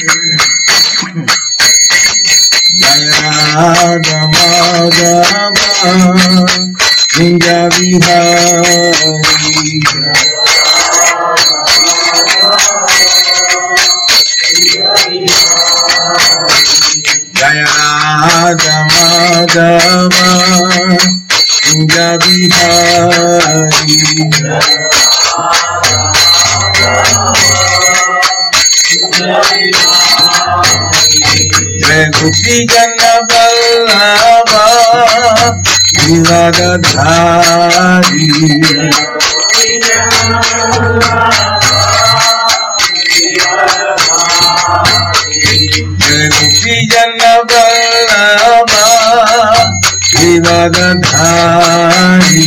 Radha Madhava Kunja Vihari Jaya Radha Madhava Kunja Vihari Jai Gopi Jana Vallabha Giradhari Jai Gopi Jana Vallabha Giradhari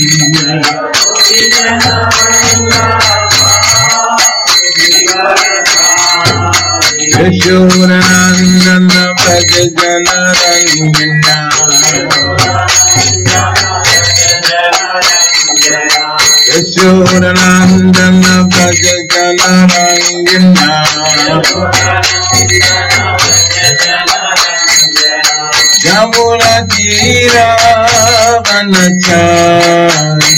Yashodanandana Braja Jana Rangana Yashodanandana Braja Jana Rangana Yamuna Tira Vanachari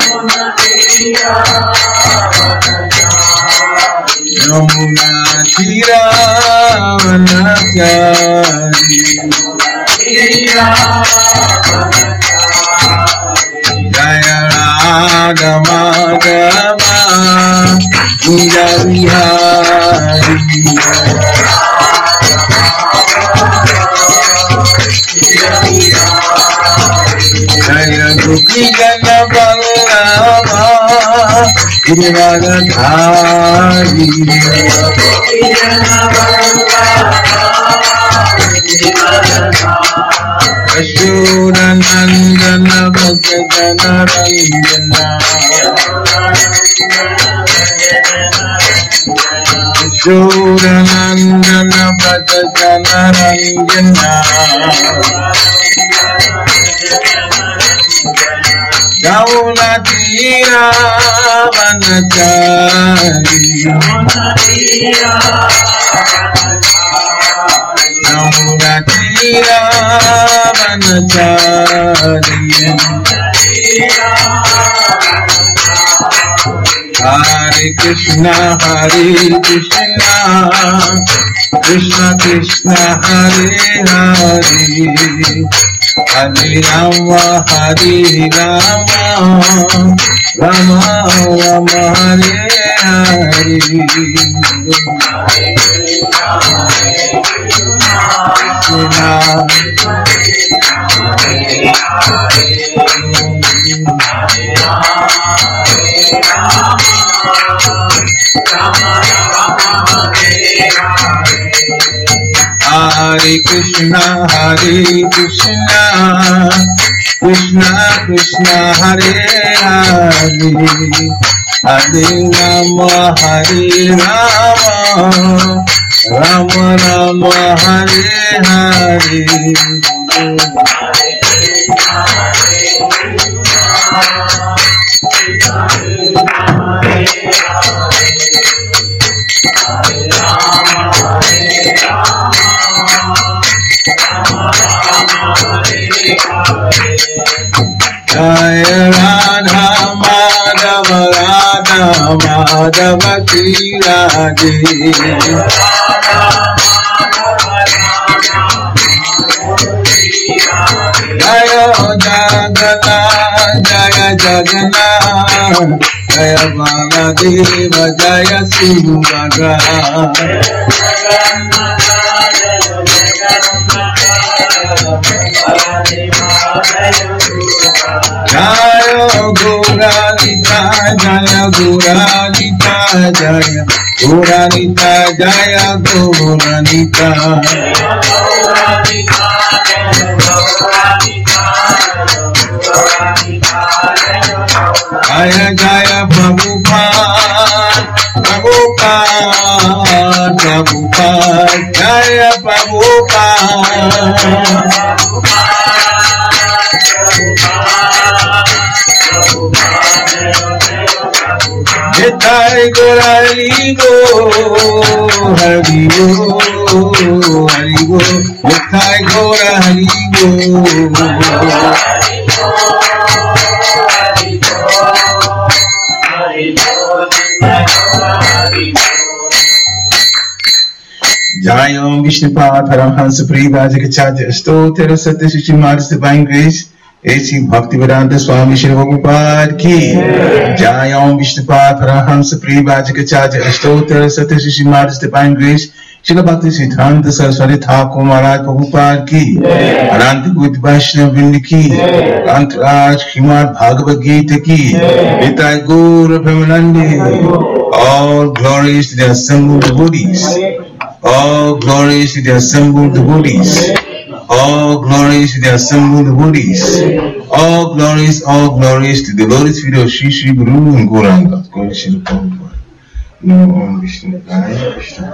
Yamuna Tira Vanachari Jaya Radha Madhava Kunja Vihari Jaya Gopi Jana Vallabha Giradhari Yashodanandana Braja Jana Rangana Yashodanandana Braja Jana Rangana Yamuna Tira Vanachari Yamuna Tira Vanachari Hare Krishna Krishna Krishna Hare Hare Hare Rama Hare Rama Rama Rama Hare Hare Hare Krishna Krishna Krishna Hare Hare Hare Rama Hare Rama Rama Rama Hare Hare Jaya Radha Madhava Shri Radhe Jaya Jagannath Jaya Baladeva Jaya Subhaga Jaya Gauranita Jaya Gauranita Jaya Gauranita Jaya Gauranita Jaya Jaya Prabhupada Jaya Prabhupada Nitai Gora Haribo, Haribo, Haribo, Nitai Gora Haribo. Jayam Vishnupad Paramhansa Parivrajakacharya Stotera Satya Shri Maharaj Divine Grace A.C. Bhaktivedanta Swami Shri Prabhupada Ki Jayam Vishnupad Paramhansa Parivrajakacharya Stotera Satya Shri Maharaj Divine Grace Shri Bhakti Siddhanta Saraswati Thakur Maharaj Prabhupada Ki Ananta Gud Vaishnav Vrinda Ki Antaraj Srimad Bhagavad Gita Ki Nitai Gaura Premanande. All glories to the assembled devotees. All glories to the assembled devotees. All glories to the assembled devotees. All glories to the lotus feet of Shri Shri Guru and Gauranga. God Shri Prabhupada. Om Vishnu Daya Vishnu.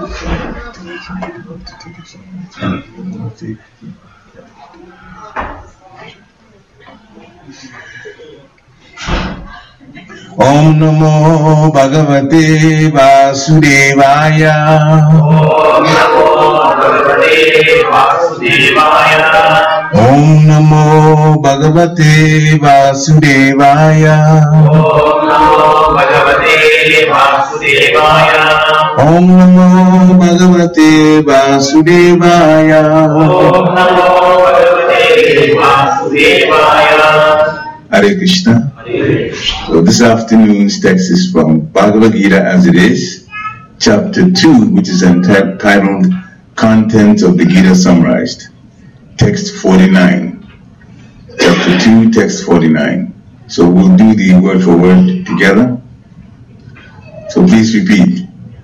Om Namo Bhagavate Vasudevaya. Om Namo Bhagavate Vasudevaya. Om Namo Bhagavate Vasudevaya. Om Namo Bhagavate Vasudevaya. Om Namo Bhagavate Vasudevaya. Om Namo Bhagavate Vasudevaya. Hare Krishna. So this afternoon's text is from Bhagavad Gita as it is, chapter 2, which is entitled Contents of the Gita Summarized, text 49. Chapter 2, text 49. So we'll do the word for word together. So please repeat.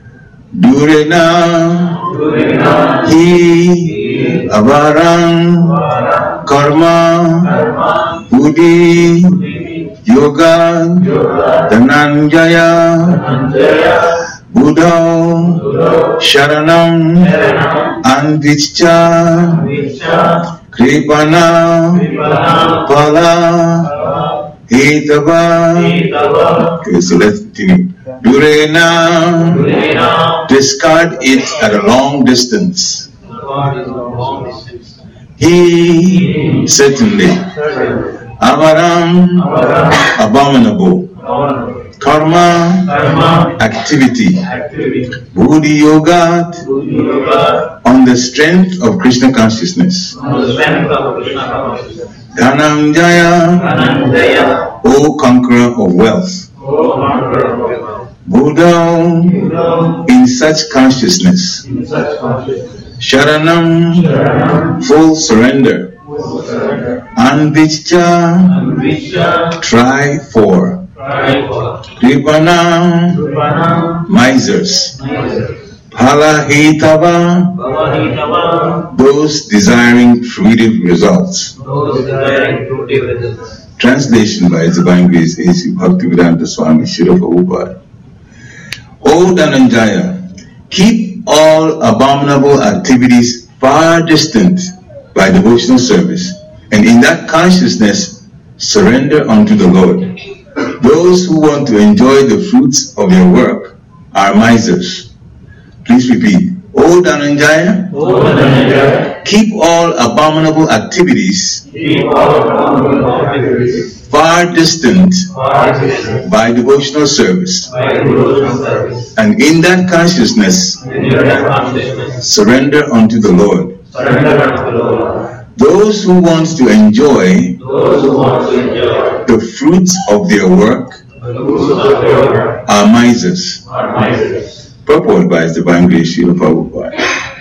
Durena hi avarang karma buddhi yoga dhananjaya buddha sharanam anvichcha kripana pala hetava. Okay, so let's continue. Durena, discard it at a long distance. He, certainly. Avaram, abominable. Karma, activity. Buddhi yoga, on the strength of Krishna consciousness. Dhananjaya, O conqueror of wealth. Buddha, in such consciousness. Sharanam, full surrender. Anvichcha, try for. Kripana, misers. Palahetava, those desiring fruitive results. Translation by His Divine Grace A.C. Bhaktivedanta Swami Srila Prabhupada. O Dhananjaya, keep all abominable activities far distant by devotional service, and in that consciousness surrender unto the Lord. Those who want to enjoy the fruits of their work are misers. Please repeat. O Dhananjaya, keep all abominable activities far distant by devotional service, and in that consciousness surrender unto the Lord. Those who want to enjoy the fruits of their work are misers. Purport by His Divine Grace Srila Prabhupada.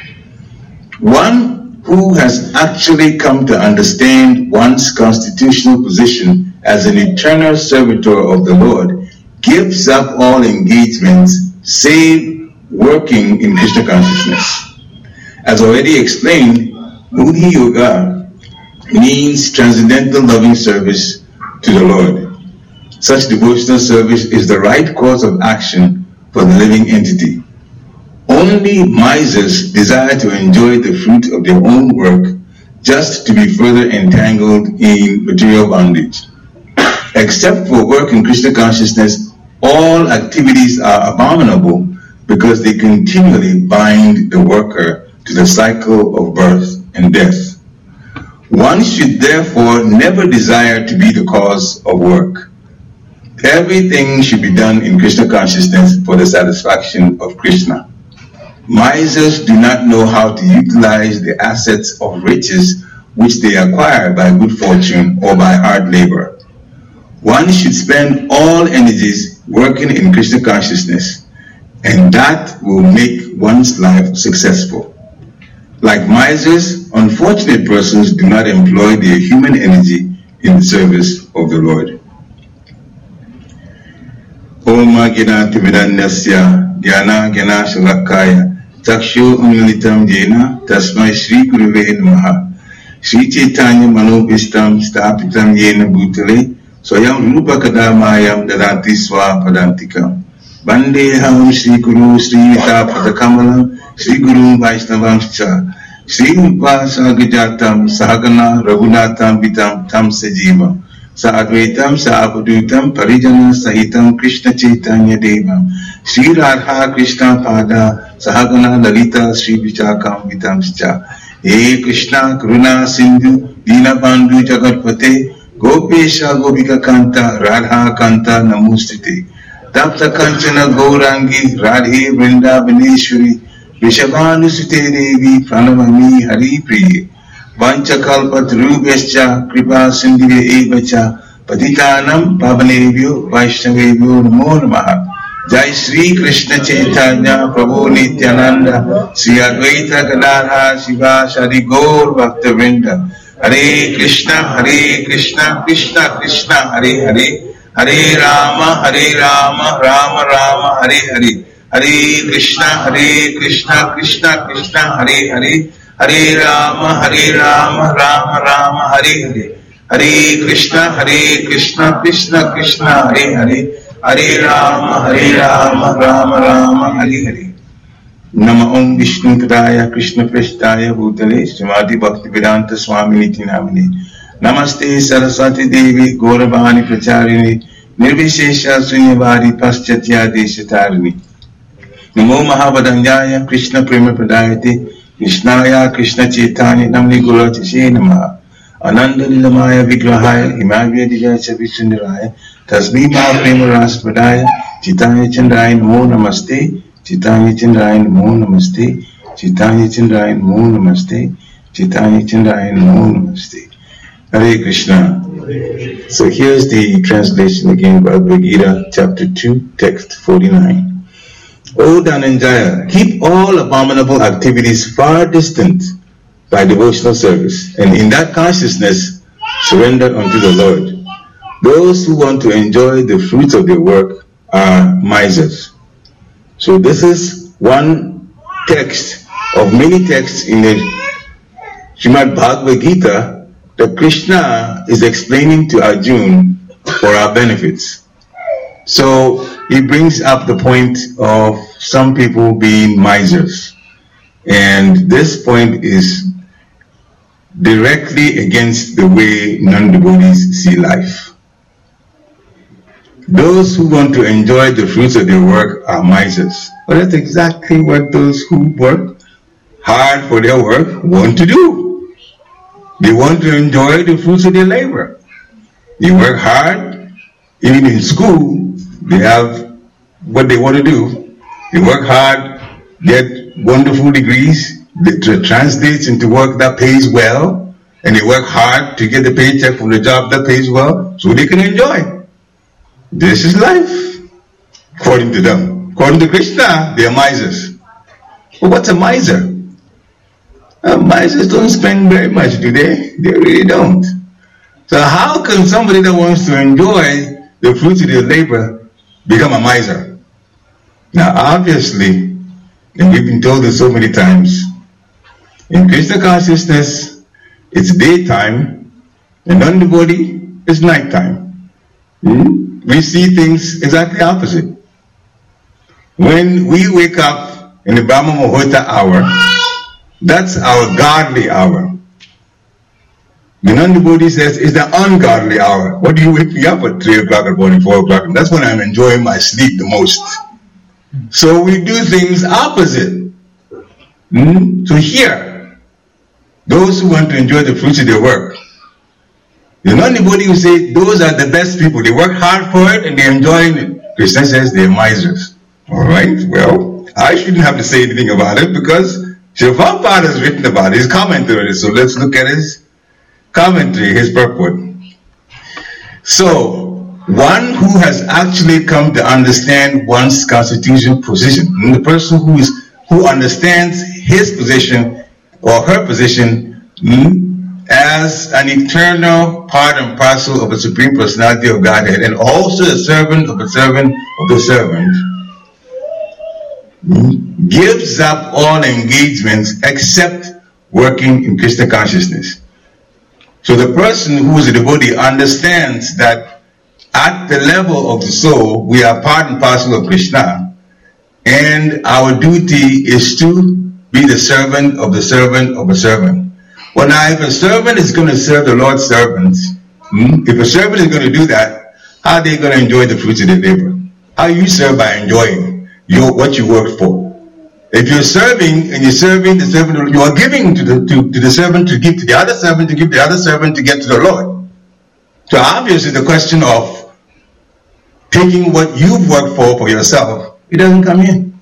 One who has actually come to understand one's constitutional position as an eternal servitor of the Lord gives up all engagements save working in Krishna consciousness. As already explained, Buddhi Yoga means transcendental loving service to the Lord. Such devotional service is the right course of action for the living entity. Only misers desire to enjoy the fruit of their own work just to be further entangled in material bondage. Except for work in Krishna consciousness, all activities are abominable because they continually bind the worker to the cycle of birth and death. One should therefore never desire to be the cause of work. Everything should be done in Krishna consciousness for the satisfaction of Krishna. Misers do not know how to utilize the assets of riches which they acquire by good fortune or by hard labor. One should spend all energies working in Krishna consciousness, and that will make one's life successful. Like misers, unfortunate persons do not employ their human energy in the service of the Lord. Om Gnati Vedanyasya Dhyana Gnana Shalakaya Takshu Unilitam Jena Tasmai Shri Guruve Namaha Shri Chaitanya Manobhistam Stapitam Yena Bhutale Swayam Rupa Kadamayam Dadanti Swa Padantikam Bandeham Shri Guru Sri Vita Padakamalam Shri Guru Vaishnavam Cha Shri Rupa Sagajatam Sahagana Raghunatham Vitam Tam Sajivam Sa-Advaitam, Sa-Avadutam, Parijana Sahitam, Krishna Chaitanya Devam, Shri Radha Krishna Pada, Sahagana Lalita, Shri Vichakam Vitamscha, He Krishna Karuna Sindhu, Dina Bandhu Jagatpate, Gopesha Gopika Kanta, Radha Kanta Namustite, Tapta Kanchana Gaurangi, Radhe Vrindavaneshwari, Vishabhanu Sute Devi, Pranavami Hari Priye, Vanchakalpatrubhyascha kripa sindhve evacha patitanam pavanebhyo vaishnavebhyo namo namaha. Jai Shri Krishna Chaitanya Prabhu Nityananda Shri Advaita Gadadhar Shivasari Gaur Bhaktavrinda. Hare Krishna Krishna Krishna Hare Hare, Hare Rama Rama Rama Hare Hare, Hare Krishna Krishna Krishna Hare Hare, Hare Rama Rama Rama Hare Hare, Hare Krishna Krishna Krishna Hare Hare, Hare Rama Rama Rama Hare Hare. Nama Om Vishnu Padaya Krishna Prasthaya Bhutale Srimati Bhaktivedanta Swami Niti Namine Namaste Saraswati Devi Gauravani Pracharini Nirvishesha Sunyavari Paschatya Deshatarini Namo Mahavadanyaya Krishna Prema Pradayate Krishnaya Krishna Chaitanya Namni Gurachashe Namaha Ananda Nilamaya Vigrahaya Himavya Dijaya Visundaraya Tasmi Mahaprema Raspadaya Chaitanya Chandraya Namo Namaste Chaitanya Chandraya Namo Namaste Chaitanya Chandraya Namo Namaste Chaitanya Chandraya Namo Namaste. Hare Krishna. So here's the translation again, Bhagavad Gita, chapter 2, text 49. O Dhananjaya, keep all abominable activities far distant by devotional service, and in that consciousness surrender unto the Lord. Those who want to enjoy the fruits of their work are misers. So this is one text of many texts in the Srimad Bhagavad Gita that Krishna is explaining to Arjuna for our benefits. So he brings up the point of some people being misers. And this point is directly against the way non-devotees see life. Those who want to enjoy the fruits of their work are misers. But that's exactly what those who work hard for their work want to do. They want to enjoy the fruits of their labor. They work hard. Even in school, they have what they want to do. They work hard, get wonderful degrees, that translates into work that pays well, and they work hard to get the paycheck from the job that pays well, so they can enjoy. This is life, according to them. According to Krishna, they are misers. But what's a miser? Misers don't spend very much, do they? They really don't. So how can somebody that wants to enjoy the fruits of their labor become a miser? Now obviously, and we've been told this so many times, in Krishna consciousness, it's daytime, and non-devotee is nighttime. We see things exactly opposite. When we wake up in the Brahma Muhurta hour, that's our godly hour. The non-devotee says, it's the ungodly hour. What do you wake me up at 3 o'clock in the morning, 4 o'clock? And that's when I'm enjoying my sleep the most. So we do things opposite. So here, those who want to enjoy the fruits of their work, the non-devotee will say, those are the best people. They work hard for it and they're enjoying it. Krishna says they're misers. All right, well, I shouldn't have to say anything about it because Srila Prabhupada has written about it. He's commented on it. So let's look at his commentary, his purport. So, one who has actually come to understand one's constitutional position, and the person who understands his position or her position as an eternal part and parcel of the Supreme Personality of Godhead, and also the servant of the servant of the servant, gives up all engagements except working in Krishna consciousness. So the person who is a devotee understands that at the level of the soul, we are part and parcel of Krishna, and our duty is to be the servant of the servant of a servant. Well, now, if a servant is going to serve the Lord's servants, if a servant is going to do that, how are they going to enjoy the fruits of their labor? How you serve by enjoying what you worked for. If you're serving and you're serving the servant, you are giving to the servant to give to the other servant, to give the other servant to get to the Lord. So obviously the question of taking what you've worked for yourself, it doesn't come in.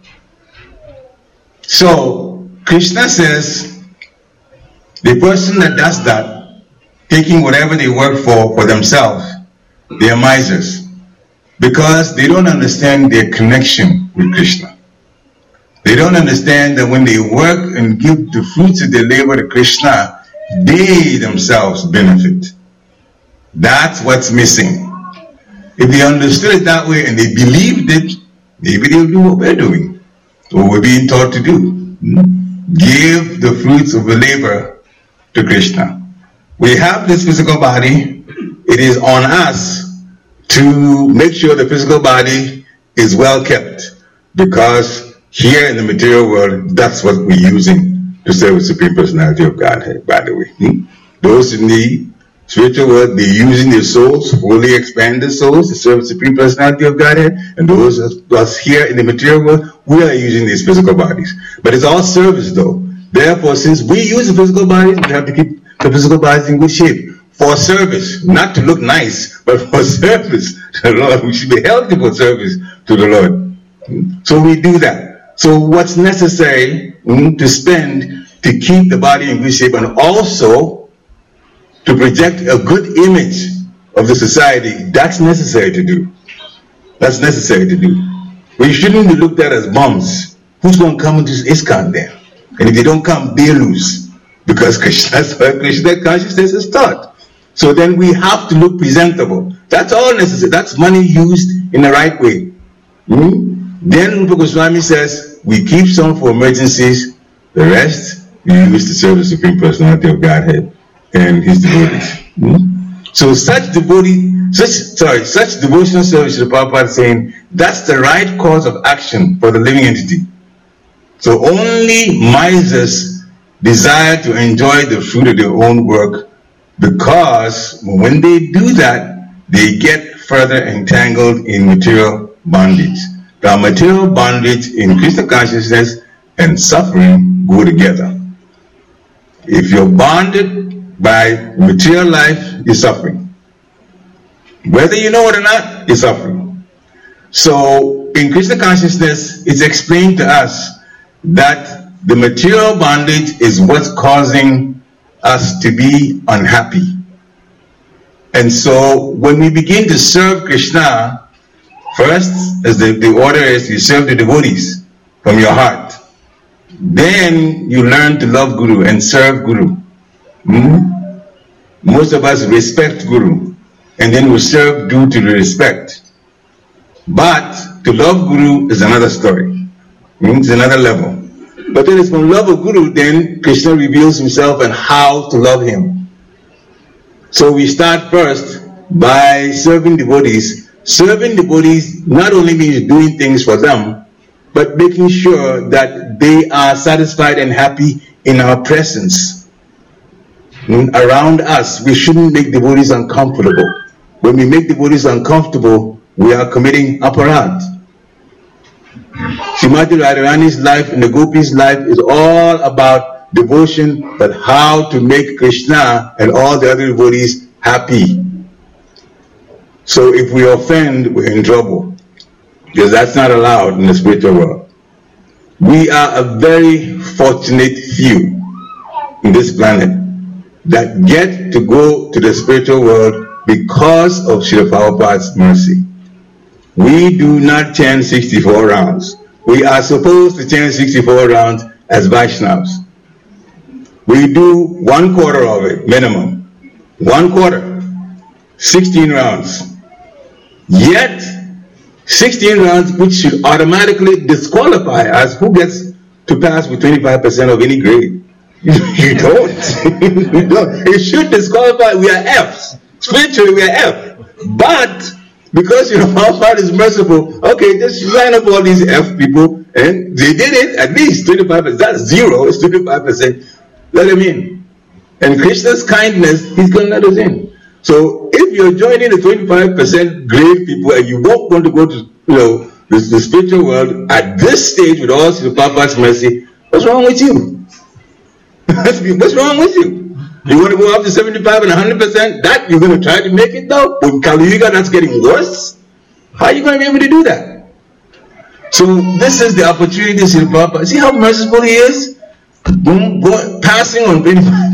So Krishna says the person that does that, taking whatever they work for themselves, they are misers because they don't understand their connection with Krishna. They don't understand that when they work and give the fruits of their labor to Krishna, they themselves benefit. That's what's missing. If they understood it that way and they believed it, maybe they'll do what we're doing, or we're being taught to do. Give the fruits of the labor to Krishna. We have this physical body. It is on us to make sure the physical body is well kept, because here in the material world, that's what we're using to serve the Supreme Personality of Godhead, by the way. Those in the spiritual world, they're using their souls, fully expand their souls to serve the Supreme Personality of Godhead. And those of us here in the material world, we are using these physical bodies. But it's all service though. Therefore, since we use the physical bodies, we have to keep the physical bodies in good shape. For service, not to look nice, but for service to the Lord. We should be healthy for service to the Lord. So we do that. So what's necessary to spend to keep the body in good shape and also to project a good image of the society, that's necessary to do. That's necessary to do. We shouldn't be looked at as bums. Who's going to come into ISKCON then? And if they don't come, they lose. Because that's what Krishna consciousness is taught. So then we have to look presentable. That's all necessary. That's money used in the right way. Then Rupa Goswami says, we keep some for emergencies, the rest we use to serve the Supreme Personality of Godhead and His devotees. So such devotional service, the Prabhupada is saying, that's the right course of action for the living entity. So only misers desire to enjoy the fruit of their own work, because when they do that, they get further entangled in material bondage. The material bondage in Krishna consciousness and suffering go together. If you're bonded by material life, you're suffering. Whether you know it or not, you're suffering. So in Krishna consciousness, it's explained to us that the material bondage is what's causing us to be unhappy. And so when we begin to serve Krishna, first, as the order is, you serve the devotees from your heart. Then you learn to love Guru and serve Guru. Most of us respect Guru, and then we serve due to the respect. But to love Guru is another story. It's another level. But then it's from love of Guru, then Krishna reveals himself and how to love him. So we start first by serving devotees. Serving devotees not only means doing things for them, but making sure that they are satisfied and happy in our presence. around us. We shouldn't make devotees uncomfortable. When we make devotees uncomfortable, we are committing aparadh. Srimati Radharani's life and the Gopis' life is all about devotion, but how to make Krishna and all the other devotees happy. So if we offend, we're in trouble, because that's not allowed in the spiritual world. We are a very fortunate few in this planet that get to go to the spiritual world because of Srila Prabhupada's mercy. We do not chant 64 rounds. We are supposed to chant 64 rounds as Vaishnavas. We do 1/4 of it, minimum. 1/4. 16 rounds. Yet, 16 rounds which should automatically disqualify us. Who gets to pass with 25% of any grade? You don't. You don't. It should disqualify. We are Fs. Spiritually, we are F. But because Prabhupada is merciful, okay, just line up all these F people, and they did it at least 25%. That's 0, it's 25%. Let them in. And Krishna's kindness, he's going to let us in. So if you're joining the 25% grade people and you won't want to go to the spiritual world at this stage with all the Prabhupada's mercy, what's wrong with you? What's wrong with you? You want to go up to 75 and 100%? That you're going to try to make it though? With Kali Yuga, that's getting worse? How are you going to be able to do that? So this is the opportunity to see Prabhupada. See how merciful he is? Passing on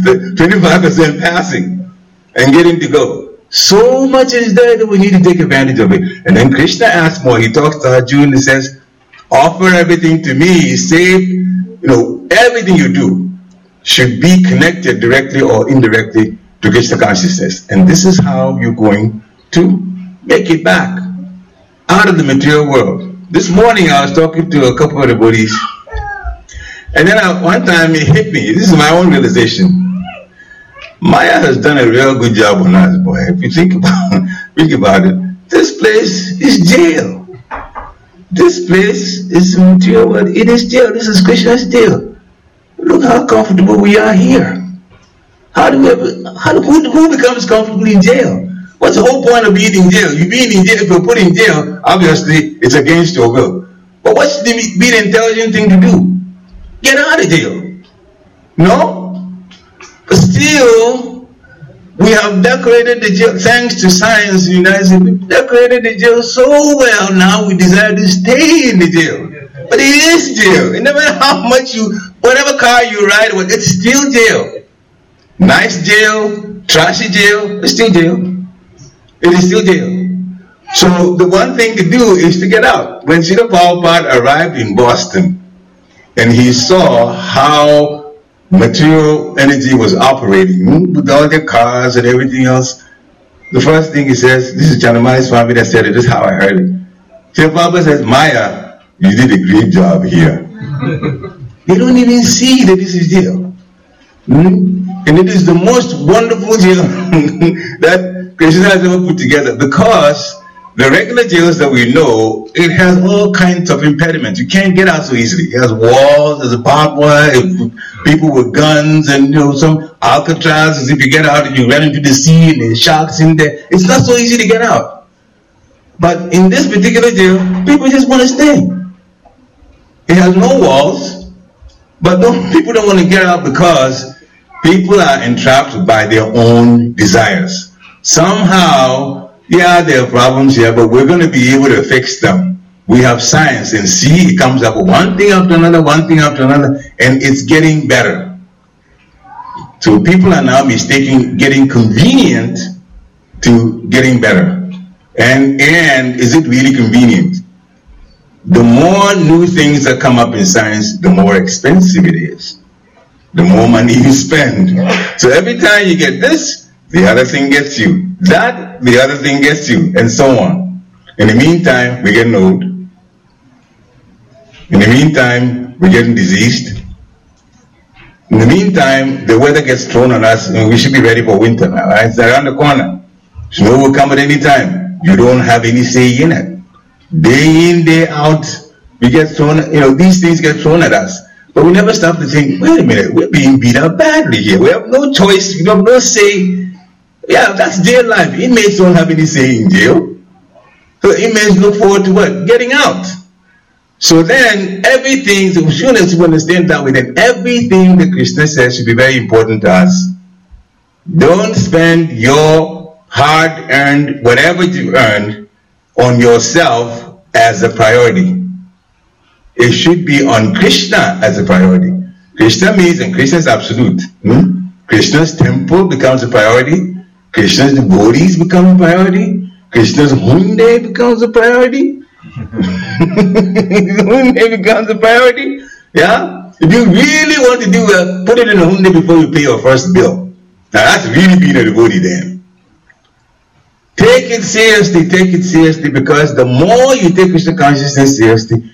25% passing and getting to go. So much is there that we need to take advantage of it. And then Krishna asks more. He talks to Arjuna and says, offer everything to me. Save, everything you do should be connected directly or indirectly to Krishna consciousness. And this is how you're going to make it back out of the material world. This morning I was talking to a couple of devotees, and then one time it hit me. This is my own realization. Maya has done a real good job on us, boy. If you think about it, this place is jail. This place is material world. It is jail. This is Krishna's jail. Look how comfortable we are here. Who becomes comfortable in jail? What's the whole point of being in jail? You being in jail, if you're put in jail, obviously it's against your will. But what's the intelligent thing to do? Get out of jail. No? But still, we have decorated the jail, thanks to science in the United States, we've decorated the jail so well now we desire to stay in the jail. But it is jail. And no matter how much whatever car you ride with, it's still jail. Nice jail, trashy jail, it's still jail. It is still jail. So the one thing to do is to get out. When Srila Prabhupada arrived in Boston and he saw how material energy was operating with all the cars and everything else, the first thing he says, this is Chanamaya Swami that said it, this is how I heard it. Srila Prabhupada says, Maya, you did a great job here. They don't even see that this is jail. And it is the most wonderful jail that Krishna has ever put together, because the regular jails that we know, it has all kinds of impediments. You can't get out so easily. It has walls, there's a barbed wire, people with guns, and some Alcatraz, as if you get out and you run into the sea and there's sharks in there. It's not so easy to get out. But in this particular jail, people just want to stay. It has no walls, but people don't want to get out because people are entrapped by their own desires. Somehow, yeah, there are problems here, but we're going to be able to fix them. We have science, and see, it comes up with one thing after another, and it's getting better. So people are now mistaking getting convenient to getting better. And is it really convenient? The more new things that come up in science, the more expensive it is. The more money you spend. So every time you get this, the other thing gets you. That, the other thing gets you, and so on. In the meantime, we're getting old. In the meantime, we're getting diseased. In the meantime, the weather gets thrown on us, and we should be ready for winter now. Right? It's around the corner. Snow will come at any time. You don't have any say in it. Day in, day out, we get thrown, these things get thrown at us. But we never stop to think, wait a minute, we're being beat up badly here. We have no choice, we have no say. Yeah, that's jail life. Inmates don't have any say in jail. So inmates look forward to what? Getting out. So then everything, so we should understand that way, then everything the Christian says should be very important to us. Don't spend your hard-earned, whatever you earned, on yourself as a priority. It should be on Krishna as a priority. Krishna means, and Krishna is absolute. Krishna's temple becomes a priority. Krishna's devotees become a priority. Krishna's Hyundai becomes a priority. Hyundai becomes a priority. Yeah? If you really want to do well, put it in a Hyundai before you pay your first bill. Now that's really being a devotee then. Take it seriously, because the more you take Krishna consciousness seriously,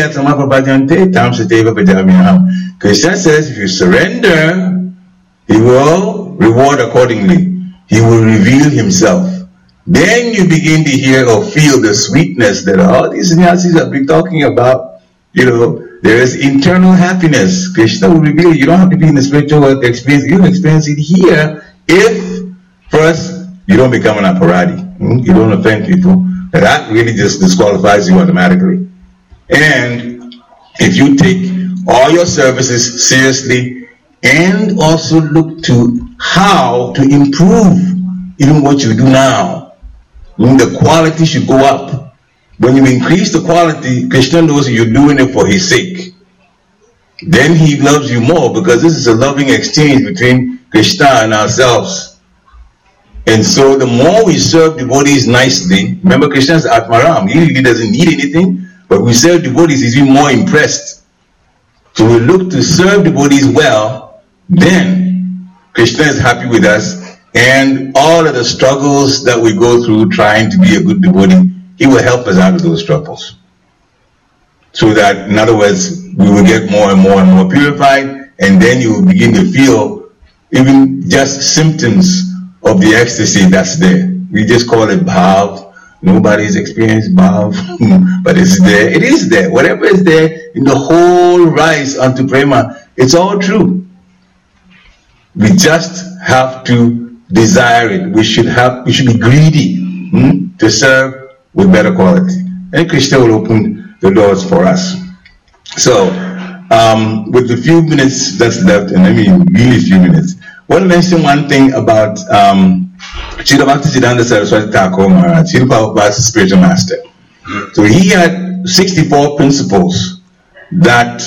Krishna says if you surrender, he will reward accordingly. He will reveal himself. Then you begin to hear or feel the sweetness that all these sannyasis have been talking about. There is internal happiness. Krishna will reveal. You don't have to be in the spiritual world to experience it. You can experience it here if first you don't become an aparadi. You don't offend people. That really just disqualifies you automatically. And if you take all your services seriously and also look to how to improve even what you do now, the quality should go up. When you increase the quality, Krishna knows you're doing it for his sake. Then he loves you more, because this is a loving exchange between Krishna and ourselves. And so the more we serve devotees nicely, remember Krishna is Atmaram, he really doesn't need anything, but we serve devotees, he's even more impressed. So we look to serve devotees well, then Krishna is happy with us, and all of the struggles that we go through trying to be a good devotee, he will help us out of those struggles. So that, in other words, we will get more and more and more purified, and then you will begin to feel even just symptoms of the ecstasy that's there. We just call it bhav. Nobody's experienced bhav, but it's there. It is there. Whatever is there in the whole rise unto prema, it's all true. We just have to desire it. We should be greedy to serve with better quality. And Krishna will open the doors for us. So, with the few minutes that's left, and I mean really few minutes, I want to mention one thing about Srila Bhaktisiddhanta Saraswati Thakur Maharaj, Srila Prabhupada's spiritual master. So he had 64 principles that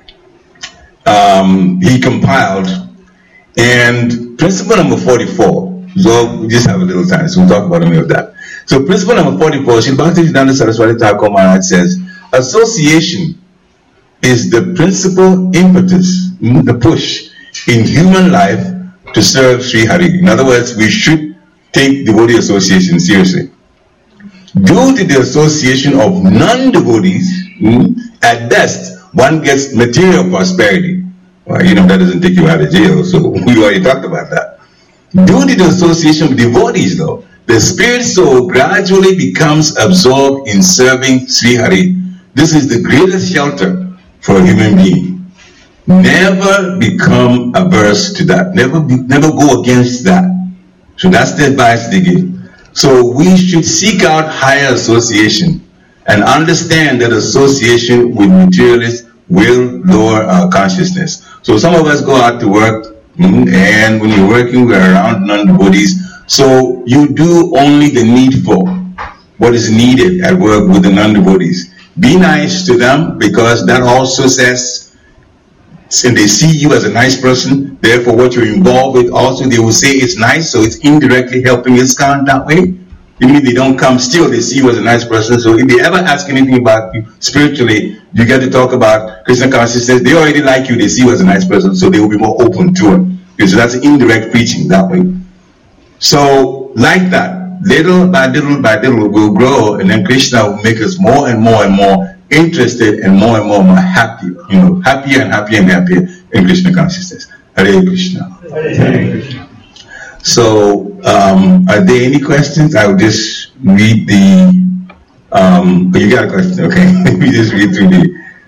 he compiled, and principle number 44, so we just have a little time, so we'll talk about any of that. So principle number 44, Srila Bhaktisiddhanta Saraswati Thakur Maharaj says, association is the principal impetus, the push in human life to serve Sri Hari. In other words, we should take devotee association seriously. Due to the association of non-devotees, at best, one gets material prosperity. Well, that doesn't take you out of jail, so we already talked about that. Due to the association of devotees, though, the spirit soul gradually becomes absorbed in serving Sri Hari. This is the greatest shelter for a human being. Never become averse to that. Never go against that. So that's the advice they give. So we should seek out higher association and understand that association with materialists will lower our consciousness. So some of us go out to work, and when you're working, we're around non-devotees. So you do only the needful, what is needed at work with the non-devotees. Be nice to them, because that also says, and they see you as a nice person, therefore what you're involved with also they will say it's nice, so it's indirectly helping ISKCON that way. Even if they don't come, still they see you as a nice person. So if they ever ask anything about you spiritually, you get to talk about Krishna consciousness, they already like you, they see you as a nice person, so they will be more open to it. So that's indirect preaching that way. So like that, little by little we'll grow, and then Krishna will make us more and more and more interested and more happy, happier and happier and happier in Krishna consciousness. Hare Krishna. Hare Krishna. So, are there any questions? I'll just read the, you got a question, okay. Let me just read through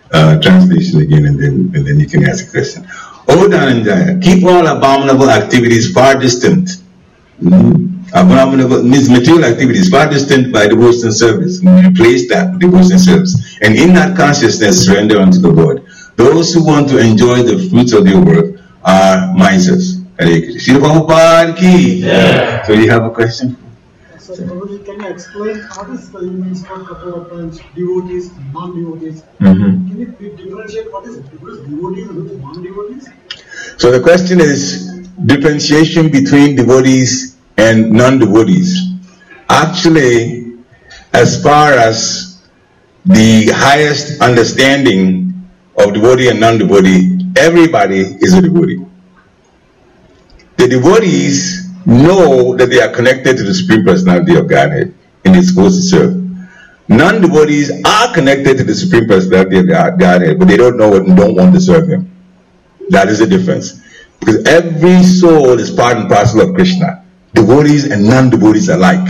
translation again, and then you can ask a question. O Dhananjaya, keep all abominable activities far distant. Abominable means material activities far distant by devotion service. Replace that with devotion service. And in that consciousness, surrender unto the Lord. Those who want to enjoy the fruits of their work are misers. Hare Krishna. Prabhupada ki. Yeah. So you have a question? So, Prabhuji, can you explain what is the means for a couple of times devotees, non-devotees? Can you differentiate what is devotees and non-devotees? So the question is differentiation between devotees and non-devotees. Actually, as far as the highest understanding of devotee and non-devotee, everybody is a devotee. The devotees know that they are connected to the Supreme Personality of Godhead and they're supposed to serve. Non-devotees are connected to the Supreme Personality of Godhead, but they don't know it and don't want to serve Him. That is the difference. Because every soul is part and parcel of Krishna. Devotees and non-devotees alike.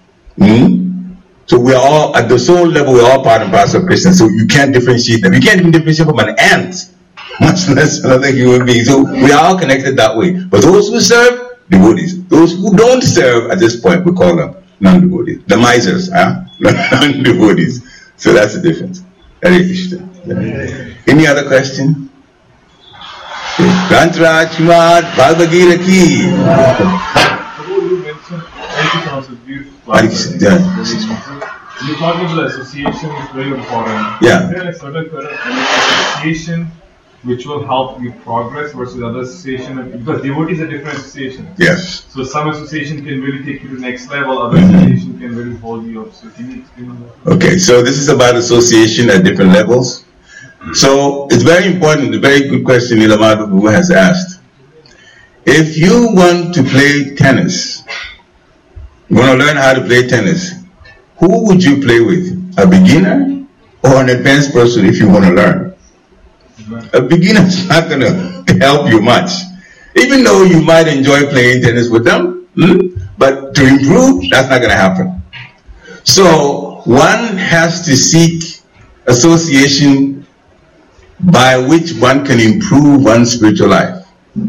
So we are all, at the soul level, we are all part and parcel of Krishna. So you can't differentiate them. You can't even differentiate from an ant, much less another human being. So we are all connected that way. But those who serve, devotees. Those who don't serve at this point, we call them non-devotees. The misers, non-devotees. So that's the difference. Hare Krishna. Any other question? Grantraj Shrimad Bhagavad Gita ki. You mentioned you talked about association is very important. Yeah. Is there a certain kind of association which will help you progress versus other association? Because devotees are different associations. Yes. So some association can really take you to the next level, other association can really hold you up. So can you explain on that? Okay, so this is about association at different levels. So it's very important, a very good question Nilamadu has asked. If you want to play tennis, you want to learn how to play tennis, who would you play with? A beginner or an advanced person if you want to learn? A beginner is not going to help you much. Even though you might enjoy playing tennis with them, but to improve, that's not going to happen. So one has to seek association by which one can improve one's spiritual life.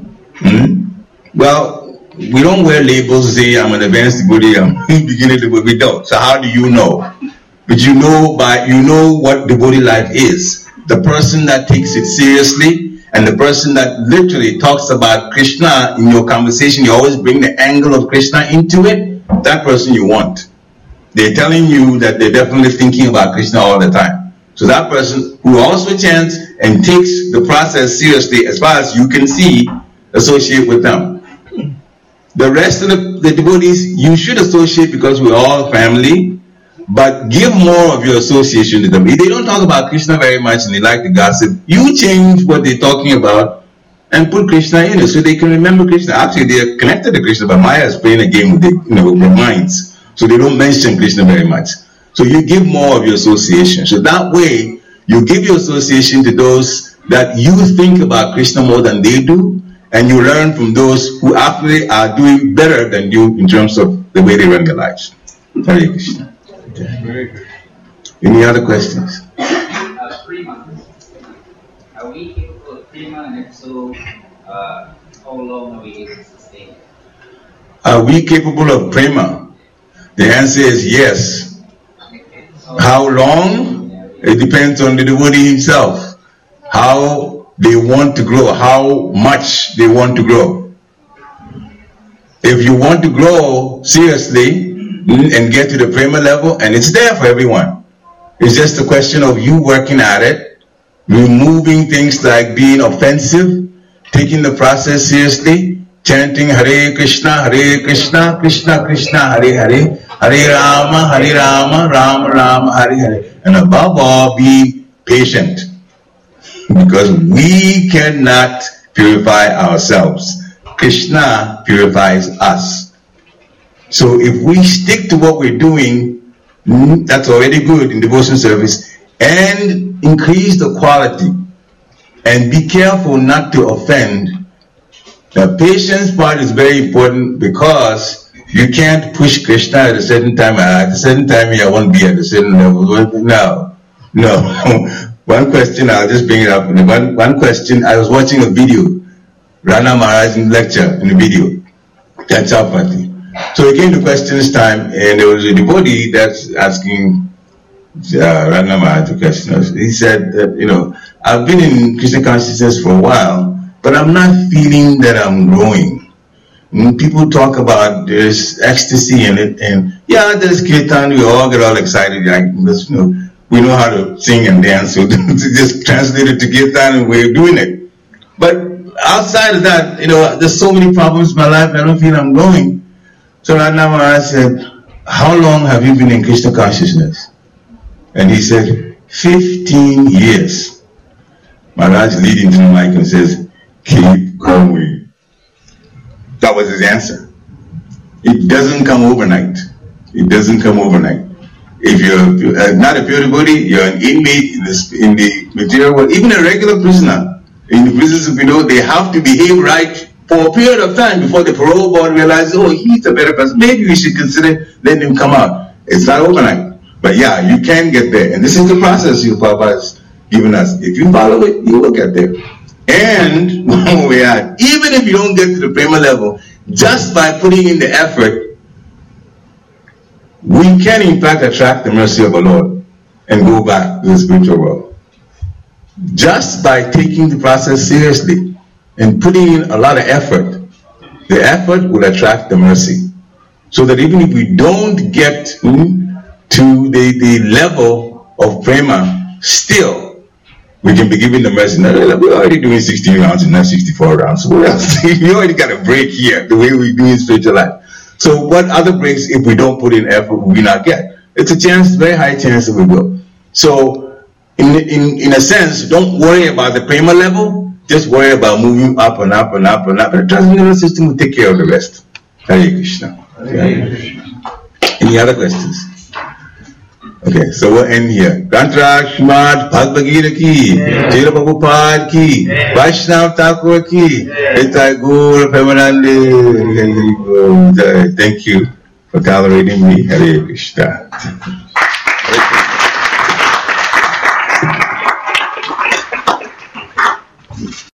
Well, we don't wear labels, say I'm an advanced devotee, I'm a beginner devotee. We don't. So how do you know? But you know what devotee life is. The person that takes it seriously and the person that literally talks about Krishna in your conversation, you always bring the angle of Krishna into it, that person you want. They're telling you that they're definitely thinking about Krishna all the time. So that person who also chants and takes the process seriously, as far as you can see, associate with them. The rest of the devotees, you should associate because we're all family, but give more of your association to them. If they don't talk about Krishna very much and they like to gossip, you change what they're talking about and put Krishna in it so they can remember Krishna. Actually, they are connected to Krishna, but Maya is playing a game with their minds. So they don't mention Krishna very much. So you give more of your association. So that way, you give your association to those that you think about Krishna more than they do, and you learn from those who actually are doing better than you in terms of the way they run their lives. Hare Krishna. Very good. Any other questions? Prima. Are we capable of prima, and if so, how long are we able to sustain? Are we capable of prema? The answer is yes. How long? It depends on the devotee himself. How they want to grow, how much they want to grow. If you want to grow seriously and get to the prema level, and it's there for everyone, it's just a question of you working at it, removing things like being offensive, taking the process seriously, chanting Hare Krishna, Krishna Krishna, Hare Hare, Hare Rama, Rama Rama, Hare Hare. And above all, be patient. Because we cannot purify ourselves. Krishna purifies us. So if we stick to what we're doing, that's already good in devotion service, and increase the quality, and be careful not to offend. The patience part is very important because you can't push Krishna at a certain time. At a certain time, I won't be at a certain level. No. one question, I'll just bring it up. One question, I was watching a video, Rana Maharaj lecture in a video, at Chapati. So it came to questions time, and there was a devotee that's asking Rana Maharaj the question. He said that, I've been in Krishna consciousness for a while, but I'm not feeling that I'm growing. People talk about there's ecstasy in it, and yeah, there's kirtan, we all get all excited, because, we know how to sing and dance, so just translate it to kirtan and we're doing it. But outside of that, there's so many problems in my life, I don't feel I'm growing. So Rana Maharaj said, how long have you been in Krishna consciousness? And he said, 15 years. Maharaj leading to the mic and says, keep going. That was his answer. It doesn't come overnight. It doesn't come overnight. If you're not a pure devotee, you're an inmate in the material world, even a regular prisoner. In the prisons, they have to behave right for a period of time before the parole board realizes, oh, he's a better person. Maybe we should consider letting him come out. It's not overnight. But yeah, you can get there. And this is the process your Papa has given us. If you follow it, you will get there. And when we are, even if you don't get to the prema level, just by putting in the effort, we can in fact attract the mercy of the Lord and go back to the spiritual world. Just by taking the process seriously and putting in a lot of effort, the effort will attract the mercy. So that even if we don't get to the level of prema, still we can be given the mercy. Now, we're already doing 16 rounds and not 64 rounds. So what else? You already got a break here, the way we do in spiritual life. So what other breaks, if we don't put in effort, will we not get? It's a chance, very high chance that we will. So in a sense, don't worry about the prema level, just worry about moving up and up and up and up. The transcendental system will take care of the rest. Hare Krishna. Any other questions? Okay, so we'll end here. Grantaraj Srimad Bhagavad Gita ki, Srila Prabhupada ki, Vaishnav Thakur ki, Nitai Gaur Premanande. Thank you for tolerating me. Hare Krishna.